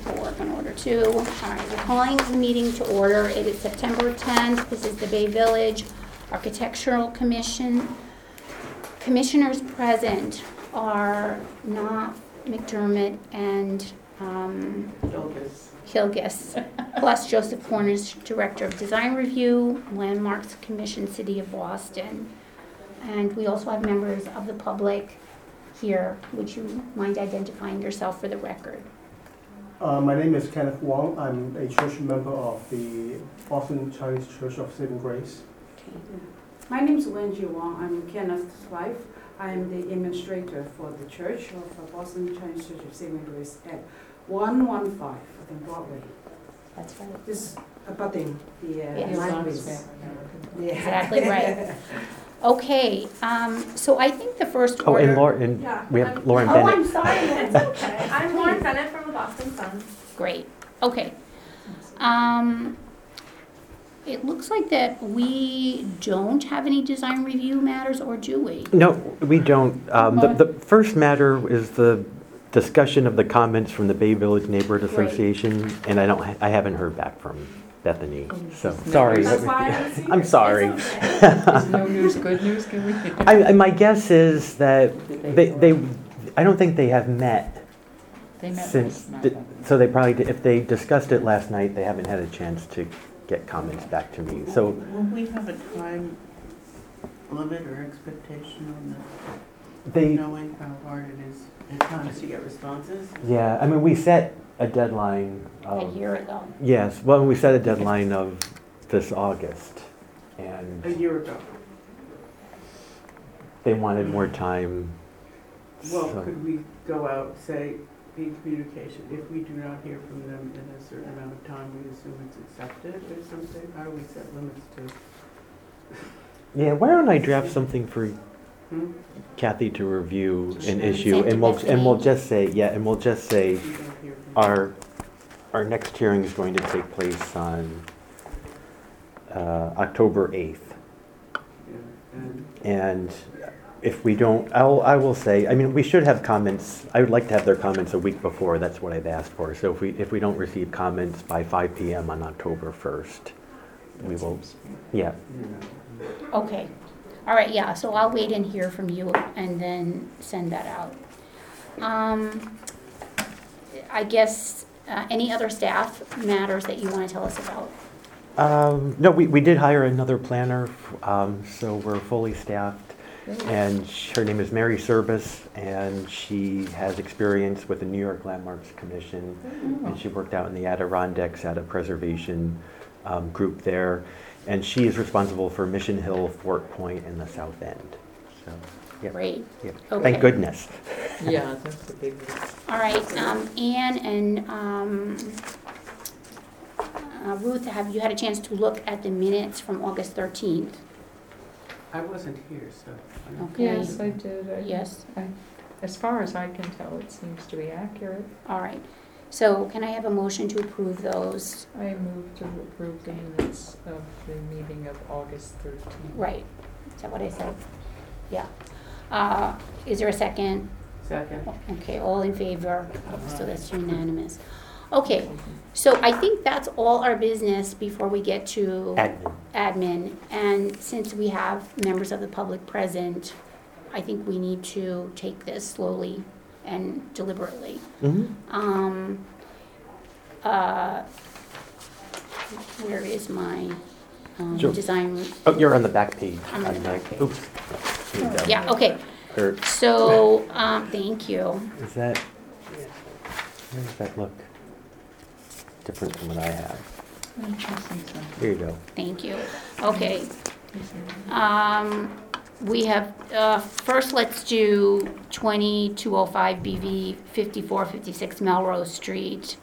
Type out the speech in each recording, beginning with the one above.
paperwork in order too. All right, we're calling the meeting to order. It is September 10th. This is the Bay Village Architectural Commission. Commissioners present are Knopf, McDermott, and Hilgis, plus Joseph Cornish, Director of Design Review, Landmarks Commission, City of Boston. And we also have members of the public here. Would you mind identifying yourself for the record? My name is Kenneth Wong. I'm a church member of the Boston Chinese Church of Saving Grace. Okay. My name is Wenji Wong. I'm Kenneth's wife. I'm the administrator for the Church of Boston Chinese Church of Saving Grace at 115, I think, Broadway. That's right. This is abutting the Yes. libraries. Yeah. Exactly right. Okay, so I think the first Oh, order... and Lauren, Yeah, we have I'm- Lauren Oh, Bennett. I'm sorry. It's okay. I'm Lauren Bennett from the Boston Sun. Great, okay. It looks like that we don't have any design review matters, or do we? No, we don't. The first matter is the discussion of the comments from the Bay Village Neighborhood Right. Association, and I haven't heard back from Bethany, so sorry. That's why I was here. I'm sorry. It's okay. Is no news good news? Can we? My guess is that I don't think they have met They met since, last night. so they probably, if they discussed it last night, they haven't had a chance to get comments back to me. So Will we have a time limit or expectation on this, they, knowing how hard it is at times to get responses? yeah, I mean, we set a deadline A of, year ago. yes, well, we set a deadline of this August, and A year ago. they wanted more time. Well, so- could we go out, say, in communication, if we do not hear from them in a certain amount of time, we assume it's accepted or something? How do we set limits to? Yeah, why don't I draft something for Hmm? Kathy to review an Send issue, to and we'll Bethany. just say, yeah, and we'll just say, We don't hear from our next hearing is going to take place on October 8th. and And if we don't, I will say, I mean, we should have comments. I would like to have their comments a week before. That's what I've asked for. So if we don't receive comments by 5 p.m. on October 1st, we will, yeah. Okay, all right, yeah, so I'll wait and hear from you and then send that out. I guess, any other staff matters that you want to tell us about? No, we did hire another planner, so we're fully staffed. And her name is Mary Service, and she has experience with the New York Landmarks Commission. And she worked out in the Adirondacks at a preservation group there. And she is responsible for Mission Hill, Fort Point, and the South End. So, yeah. Great, Yeah. Okay. Thank goodness. Yeah, that's the big one. all right, Anne and Ruth, have you had a chance to look at the minutes from August 13th? I wasn't here, so. I don't- Okay. Yes, I did. Yes, As far as I can tell, it seems to be accurate. all right. So can I have a motion to approve those? I move to approve the minutes of the meeting of August 13th. Right, is that what I said? Yeah. Is there a second? Second. Okay, all in favor, so that's unanimous. Okay, so I think that's all our business before we get to Admin. admin. And since we have members of the public present, I think we need to take this slowly and deliberately. Mm-hmm. Where is my Sure. design? Oh, you're on the back page. I'm on the back page. Oops. Here you go. Yeah, okay, Or so, thank you. is that, where does that look different from what I have? I'm checking something. Here you go. Thank you. Okay, Is there- we have, first let's do 2205 BV 5456 Melrose Street.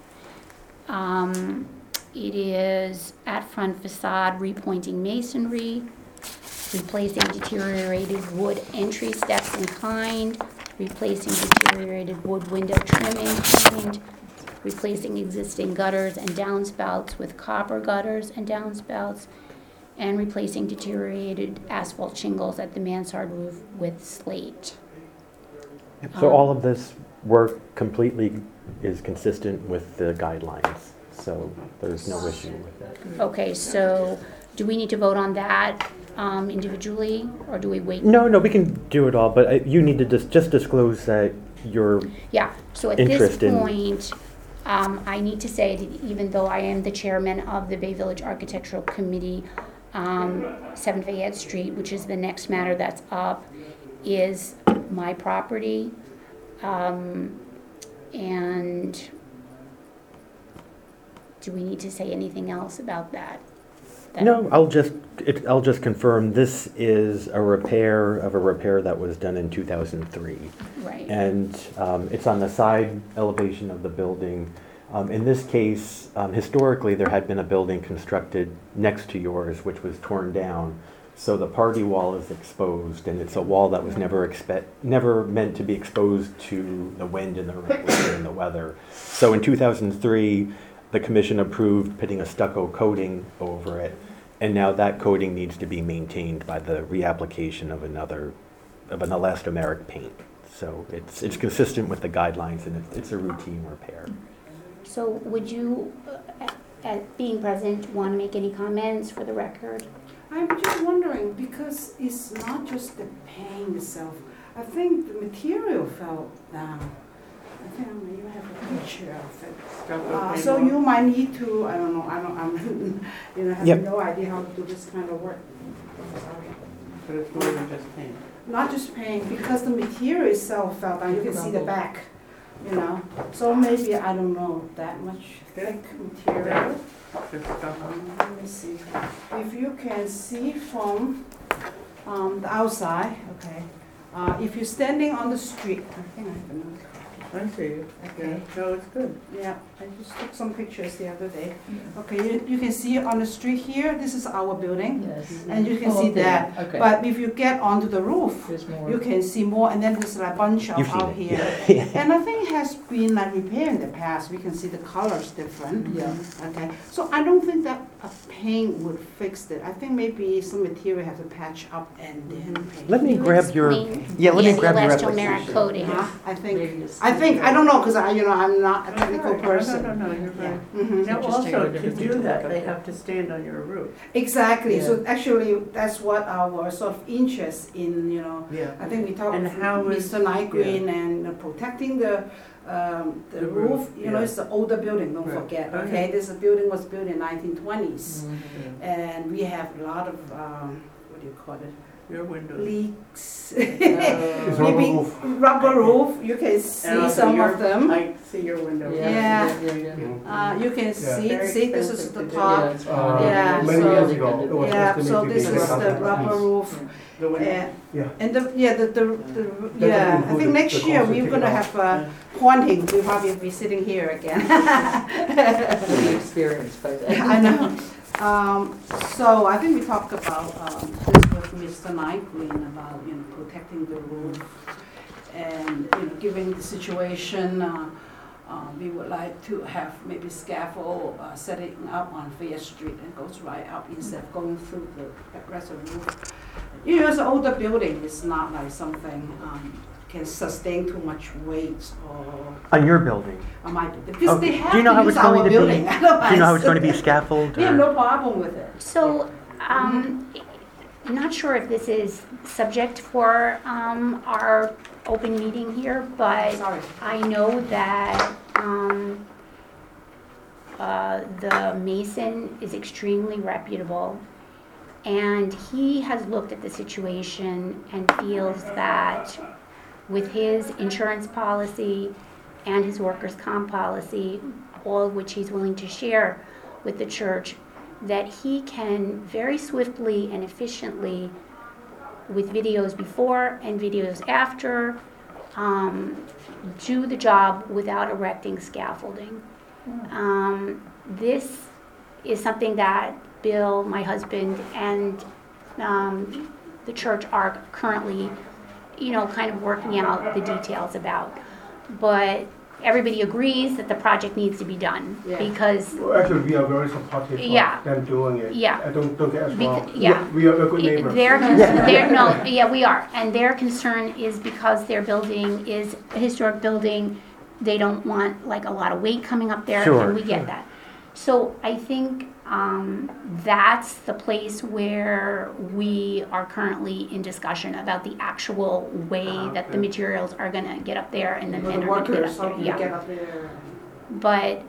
It is at front facade repointing masonry, replacing deteriorated wood entry steps in kind, replacing deteriorated wood window trim in kind, replacing existing gutters and downspouts with copper gutters and downspouts, and replacing deteriorated asphalt shingles at the mansard roof with slate. So all of this work completely is consistent with the guidelines, so there's no issue with it. Okay, so do we need to vote on that individually, or do we wait? No, we can do it all, but you need to just disclose that you're, Yeah, so at this Interest in- point, I need to say that even though I am the chairman of the Bay Village Architectural Committee, 7 Fayette Street, which is the next matter that's up, is my property. And do we need to say anything else about that? no, I'll just confirm, this is a repair of a repair that was done in 2003. Right. And it's on the side elevation of the building. In this case, historically, there had been a building constructed next to yours, which was torn down. So the party wall is exposed, and it's a wall that was never meant to be exposed to the wind and the rain and the weather. So in 2003, the commission approved putting a stucco coating over it, and now that coating needs to be maintained by the reapplication of an elastomeric paint. So it's consistent with the guidelines, and it's a routine repair. So would you, at being present, want to make any comments for the record? I'm just wondering, because it's not just the paint itself. I think the material fell down. I think you have a picture of it. Stucco paint So wall? you might need to, I don't know, I'm, have Yep. no idea how to do this kind of work. Sorry. But it's more than just paint. Not just paint, because the material itself fell down, you can see the back, So maybe, I don't know, that much thick material. Just stucco. Let me see. If you can see from the outside, okay. If you're standing on the street, I think I have another copy. I see you. Okay. Yeah, no, it's good. Yeah, I just took some pictures the other day. Okay, you can see on the street here, this is our building, Yes. and you can Oh, see okay, that. okay. But if you get onto the roof, There's more. you can see more, and then there's like a bunch of You've seen out it. here. Yeah. And I think it has been like repaired in the past. We can see the colors different. Yeah. Okay, so I don't think that a paint would fix it. I think maybe some material has to patch up and then paint. Let me Can you grab your, explain yeah, let me grab your the elastomeric application. coating. Yeah, I think, Maybe it's- I don't know, because I'm not a technical No, person. No, you're Yeah. right. Mhm. Now, Just take a also, look to at it, do take a that, look they at have to stand on your roof. Exactly, so actually, that's what our sort of interest in, Yeah. I think we talked And with how is- Mr. Nygren and protecting the The roof, roof, yeah. it's an older building, don't Right. forget, Okay. okay? This building was built in 1920s, Mhm. and we have a lot of, what do you call it, Your windows. leaks. It's Uh, rubber Maybe roof. rubber roof, you can see and also some your- of them. I see your windows. Yeah. Mm-hmm. You can see, Very this is expensive the to do. top. it's Yeah, Many so- years ago, it was Yeah, estimated so to be this is the 6,000 rubber piece. roof. The windows. Yeah, Yeah. and I included think next the year cost of we're gonna taking have haunting, we'll probably be sitting here again. Experience by then. I know. So I think we talked about this with Mr. Nygren about, protecting the roof and, given the situation, we would like to have maybe scaffold setting up on Fayette Street and goes right up instead of going through the rest of the roof. It's an older building, it's not like something can sustain too much weight or On your building? might be, because they Okay. have Do you know to how use it's going our to be? building, Do you know how it's going to be otherwise- scaffolded? We have or- no problem with it. So, I'm not sure if this is subject for our open meeting here, but Sorry. I know that the mason is extremely reputable, and he has looked at the situation and feels that with his insurance policy and his workers' comp policy, all of which he's willing to share with the church, that he can very swiftly and efficiently, with videos before and videos after, do the job without erecting scaffolding. This is something that Bill, my husband, and the church are currently, kind of working out the details about. But everybody agrees that the project needs to be done Yeah. because, Well, actually, we are very supportive Yeah. of them doing it. Yeah. I don't get us wrong. yeah. We are a good neighbor. No, yeah, we are. And their concern is because their building is a historic building, they don't want like a lot of weight coming up there, Sure, and we get sure. that. So I think that's the place where we are currently in discussion about the actual way that the Okay. materials are gonna get up there and the For men the are gonna get workers, up how there. can Yeah. they get up there? But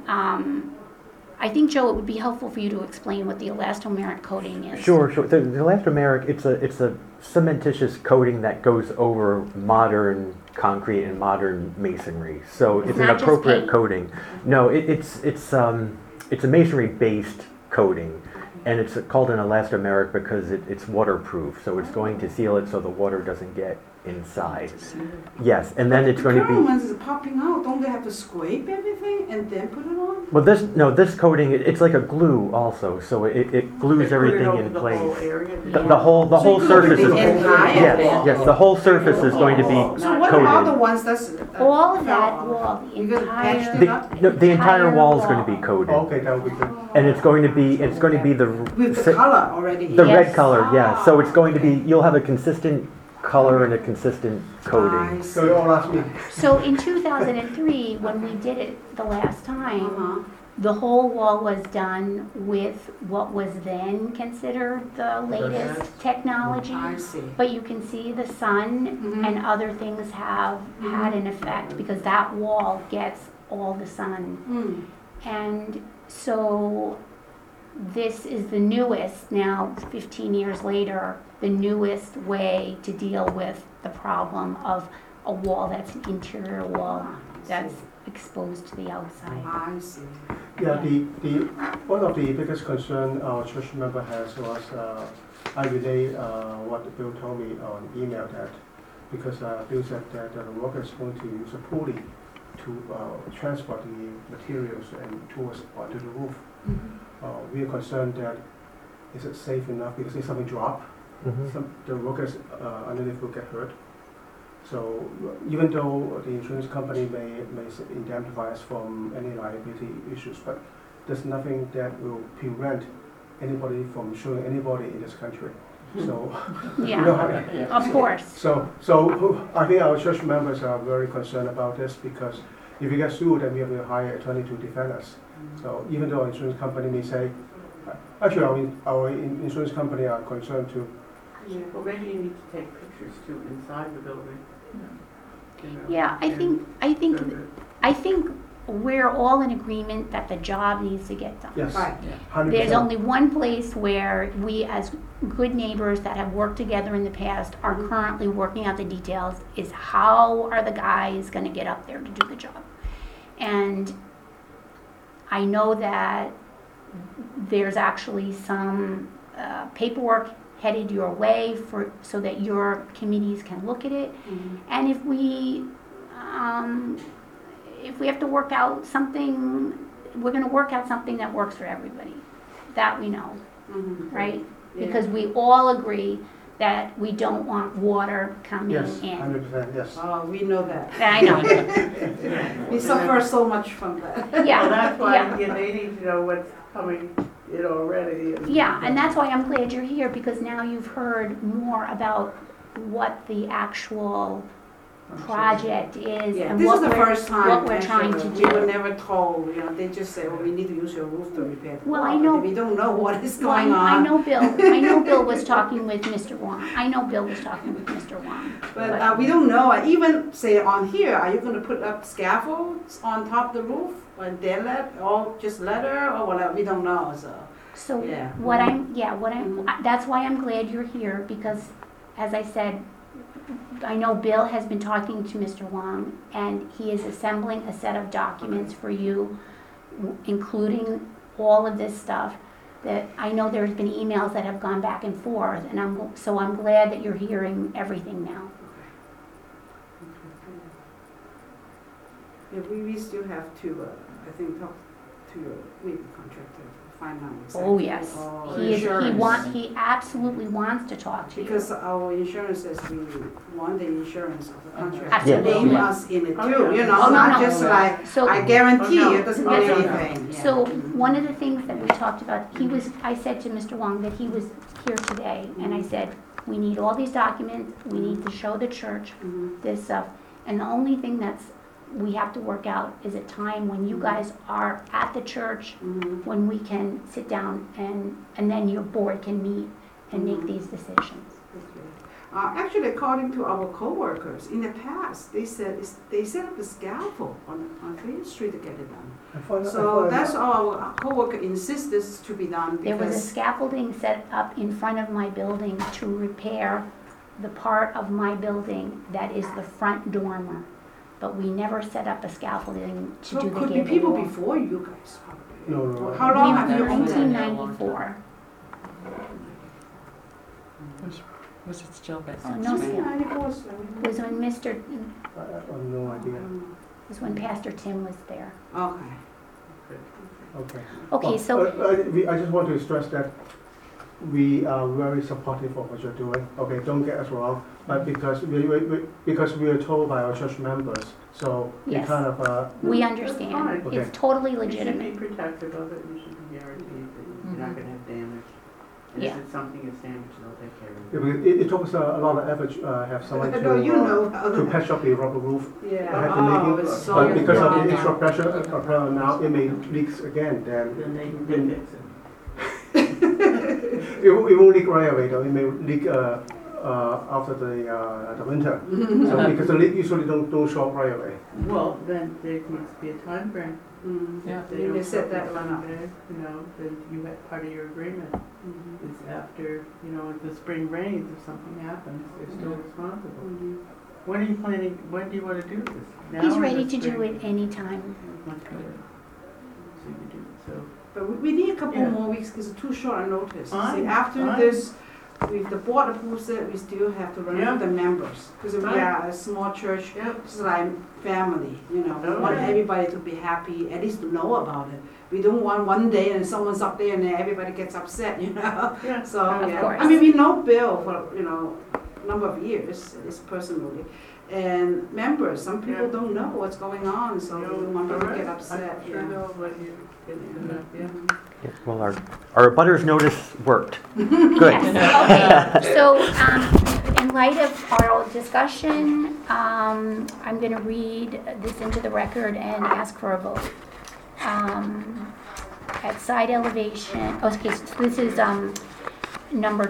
I think, Joe, it would be helpful for you to explain what the elastomeric coating is. Sure. The elastomeric, it's a cementitious coating that goes over modern concrete and modern masonry. So It's it's an not just appropriate paint. coating. No, it's a masonry-based coating, and it's called an elastomeric because it's waterproof. So it's going to seal it so the water doesn't get inside. Yes, and then it's going to The current be. ones is popping out, don't they have to scrape everything and then put it on? Well, this coating, it's like a glue also, so it glues everything in The whole place. area. The whole So you surface put is. the entire Yes, the whole surface is going to be So what about the coated. ones that's? All of fell that off? wall, the You gonna patch entire, it up? The entire entire wall is going to be wall. coated, Okay, that would be good. and it's going to be With the the color already? the Yes. red color, yeah. So it's going to be, Ah, you'll have a consistent color and a consistent I coating. So you all ask me, so in 2003, when we did it the last time, Uh-huh. the whole wall was done with what was then considered the latest technology. I see. But you can see the sun Mhm. and other things have had an effect because that wall gets all the sun. Mm. And so this is the newest, now 15 years later, the newest way to deal with the problem of a wall that's an interior wall that's exposed to the outside. I see. yeah, one of the biggest concern our church member has was, I relay what Bill told me on email that, because Bill said that the worker is going to use a pulley to transport the materials and tools onto the roof. We are concerned that is it safe enough because if something drop, Mhm. the workers underneath will get hurt. So even though the insurance company may indemnify us from any liability issues, but there's nothing that will prevent anybody from suing anybody in this country. So, you know Yeah, how- of course. so I think our church members are very concerned about this because if we get sued, then we have to hire an attorney to defend us. So even though our insurance company may say, actually our insurance company are concerned too. Yeah, well, maybe you need to take pictures too inside the building. You know, Yeah, and I think we're all in agreement that the job needs to get done. Yes, Right. 100%. There's only one place where we, as good neighbors that have worked together in the past, are currently working out the details, is how are the guys gonna get up there to do the job? And I know that there's actually some paperwork headed your way so that your committees can look at it. Mhm. And if we have to work out something, we're gonna work out something that works for everybody. That we know, Mhm. right? Yeah. Because we all agree that we don't want water coming Yes, in. 100%, yes. Oh, we know that. I know, We suffer so much from that. yeah, Well, that's why yeah. they need to know what's coming in already. Yeah, and that's why I'm glad you're here, because now you've heard more about what the actual project is Yeah, and this is what the we're, first time. what we're trying to actually. We were do. never told, they just say, well, we need to use your roof to repair the Well, wall. I know- We don't know what is Well, going I on. know Bill was talking with Mr. Wong. I know Bill was talking with Mr. Wong. But we don't know. I even say on here, are you gonna put up scaffolds on top of the roof? Or or just leather or whatever, we don't know, so. So Yeah. that's why I'm glad you're here, because as I said, I know Bill has been talking to Mr. Wong, and he is assembling a set of documents for you, including all of this stuff, that I know there's been emails that have gone back and forth, and I'm glad that you're hearing everything now. Yeah, we still have to, I think, talk to your maybe contractor, find out exactly. Oh, yes. all He insurance. absolutely wants to talk to you. Because our insurance says we want the insurance of the contract. Absolutely. Name us in it Oh, too, yeah. Oh, no, not no. just like, So, I guarantee Oh, no. it doesn't mean That's okay. anything. Yeah. so one of the things that we talked about, I said to Mr. Wong that he was here today, and I said, we need all these documents, we need to show the church Mhm. this stuff, and the only thing that's we have to work out is a time when you guys are at the church, Mhm. when we can sit down and then your board can meet and make these decisions. Okay. Actually, according to our coworkers, in the past, they said they set up the scaffold on Fair Street to get it done. So that's all our coworker insists this to be done There was a because. scaffolding set up in front of my building to repair the part of my building that is the front dormer. But we never set up a scaffolding to So do the could be gable people wall. before you guys, probably. No. How long have you owned that? 1994. Was it still back Oh, then? no, Nineteen Sam. 94, It was when I have no idea. it was when Pastor Tim was there. Okay. Okay. Okay, so, I just want to stress that we are very supportive of what you're doing. Okay, don't get us wrong, but because we are told by our church members, so we Yes. kind of, we That's understand. fine. Okay. It's totally You should legitimate. be protective of it, you should be guaranteed that you're not gonna have damage. And Yeah. if it's something that's damaged, they'll take care of it. it took us a lot of effort have someone No, you know. to patch up the rubber roof. Yeah. I had to make Oh, it, it's so. but because of the Yeah. extra pressure now, it may leaks again. Then Then they can fix it. it won't leak right away though. It may leak after the winter. So because the leak usually don't show up right away. Well, then there needs to be a time frame. Mm. Yeah. If You don't may set cover that it one up. someday, you know, then you have part of your agreement Mhm. is after, you know, if the spring rains, if something happens, they're still responsible. Mhm. When are you planning, when do you wanna do this? Now He's or ready the to do spring? it anytime. Much better. So you do, so. But we need a couple Yeah. more weeks because it's too short a notice. Fine, See, after fine. this, if the board approves it, we still have to run Yeah. with the members. Because we Fine. are a small church, Yep. it's like family, you know. We Oh, want yeah. everybody to be happy, at least to know about it. We don't want one day and someone's up there and then everybody gets upset, you know. Yeah. So, Of yeah. course. I mean, we know Bill for, you know, a number of years, at least personally. And members, some people Yeah. don't know what's going on, so we don't want them to get upset. I'm sure yeah. they'll let you get into that, yeah. Yeah, well, our abutters notice worked. Good. Yes, okay, so, in light of our discussion, I'm gonna read this into the record and ask for a vote. At side elevation, okay, so this is, number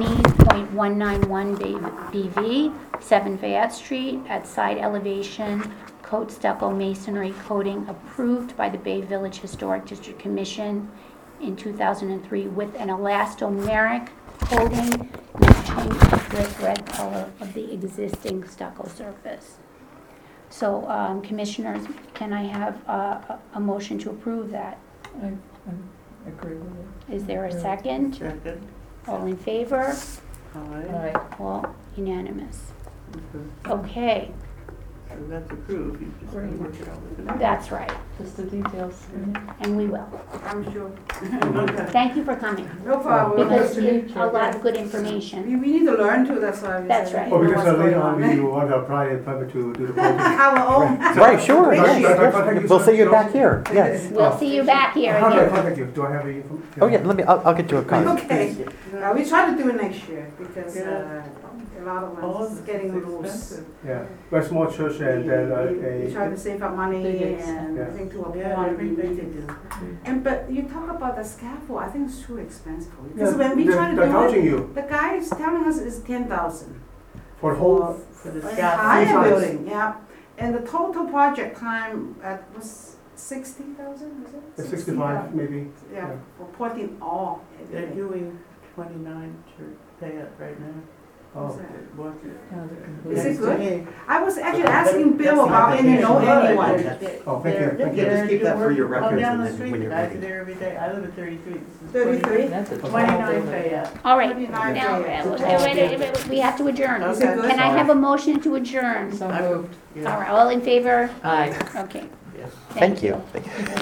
20.191 BV, 7 Fayette Street, at side elevation, coat stucco masonry coating approved by the Bay Village Historic District Commission in 2003 with an elastomeric coating matching the brick red color of the existing stucco surface. So, commissioners, can I have a motion to approve that? I agree with it. Is there a second? Second. All in favor? Aye. All unanimous. Okay. Okay, So that's approved, you just gotta work it out with the. that's right, Just the details. and we will. I'm sure. Okay. Thank you for coming, No problem. because to meet it's you. a lot of good information. We need to learn too, that's why we That's said, right. you Or know because what's later going on on. we want to apply a permit to do the project. Our own. Right, sure, Yes, yes, yes. yes. We'll see you back here, yes. We'll see you back here How do I again. contact you? Do I have any? Oh, yeah, I'll get you a card. Okay, we try to do it next year, because Yeah. a lot of Oh, ones is getting it's loose. expensive. Yeah, we're a small church and then We try to save up money Biggest. and I Yeah. think to a Yeah, point. everything they do. And, but you talk about the scaffold, I think it's too expensive. Yeah, Because when we try to they're do charging it, you the guy is telling us it's 10,000. for the whole. For the Entire scaffold. building, yeah. And the total project time was 60,000, is it? It's 65 maybe. Yeah, for putting all. They're doing 29 to pay it right now. Oh. Was it? Now the complete- Is it Next to good? me. I was actually asking Bill about any know anyone. Oh, thank you, thank you. Just keep that for your Come records down and the then street, when the you're guys ready. are there every day. I live at 33. This is 33? That's a tall 29 building. Fayette. All right, 29 now, Fayette. wait, we have to adjourn. Is it good? Can I have a motion to adjourn? So moved. Yeah. All right, all in favor? Aye. Okay, Yes. Thank you. Thank you.